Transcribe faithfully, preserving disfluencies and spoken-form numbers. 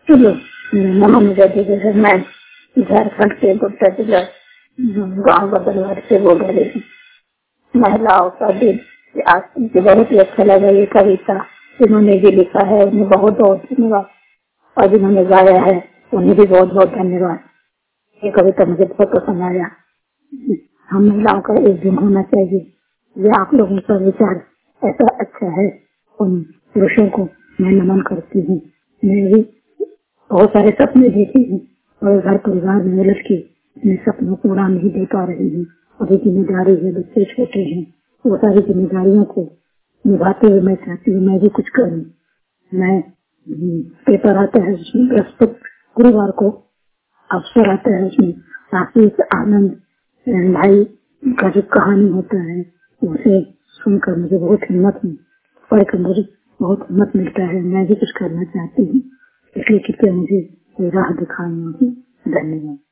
चलो नमन जैसे जैसे मैं झारखंड के गुप्ता जिला गाँव बदलवार से बोल रही हूँ। महिलाओं का दिन आज मुझे बहुत ही अच्छा लगा। ये कविता जिन्होंने भी लिखा है उन्हें बहुत बहुत धन्यवाद, और जिन्होंने गाया है उन्हें भी बहुत बहुत धन्यवाद। ये कविता मुझे बहुत पसंद आया। हम महिलाओं का एक दिन होना चाहिए। ये आप लोगों का विचार ऐसा अच्छा है। उन पुरुषों को मैं नमन करती हूँ। मैं भी बहुत सारे सपने देखी हूँ और घर परिवार में उलझ के अपने सपनों को पूरा नहीं दे पा रही हूँ। अभी जिम्मेदारी है, बच्चे छोटे हैं, वो सारी जिम्मेदारियों को निभाते हुए मैं चाहती हूँ मैं भी कुछ करूँ। मैं पेपर आता है उसमें बृहस्पति गुरुवार को अवसर आता है, उसमें आशीष आनंद भाई का जो कहानी होता है उसे सुनकर मुझे बहुत हिम्मत पढ़कर मुझे बहुत हिम्मत मिलता है। मैं भी कुछ करना चाहती हूँ, इसलिए कृपया मुझे राह दिखाएं। धन्यवाद।